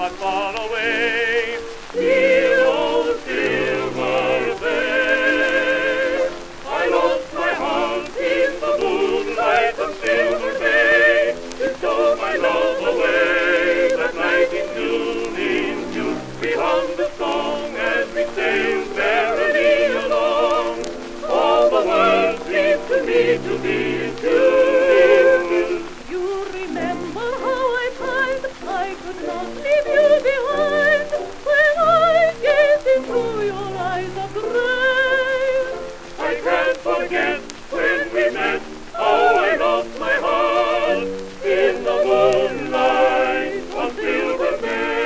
not far away. Dear old Silver Bay, I lost my heart in the moonlight of Silver Bay. You stole my love away that night in June. We hummed a song as we sailed merrily along. All the world seemed to me to be in tune. You remember how I cried, I could not leave you behind, when I gazed into your eyes of gray. I can't forget when we met, how I lost my heart in the moonlight of Silver Bay.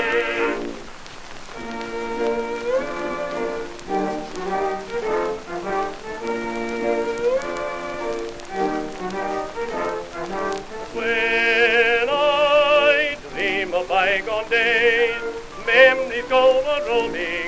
When I dream of bygone days, memories go a-rolling.